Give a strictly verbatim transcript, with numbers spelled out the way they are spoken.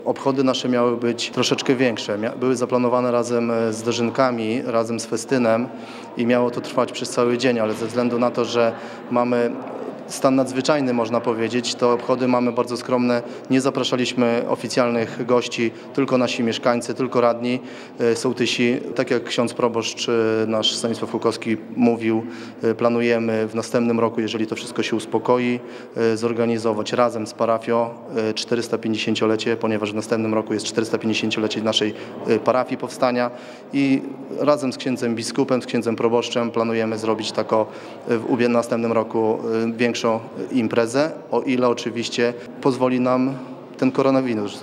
Obchody nasze miały być troszeczkę większe. Były zaplanowane razem z dożynkami, razem z festynem i miało to trwać przez cały dzień, ale ze względu na to, że mamy stan nadzwyczajny, można powiedzieć, to obchody mamy bardzo skromne. Nie zapraszaliśmy oficjalnych gości, tylko nasi mieszkańcy, tylko radni, sołtysi. Tak jak ksiądz proboszcz nasz Stanisław Hukowski mówił, planujemy w następnym roku, jeżeli to wszystko się uspokoi, zorganizować razem z parafią czterystapięćdziesięciolecie, ponieważ w następnym roku jest czterystapięćdziesięciolecie naszej parafii powstania i razem z księdzem biskupem, z księdzem proboszczem planujemy zrobić taką w następnym roku większą imprezę, o ile oczywiście pozwoli nam ten koronawirus.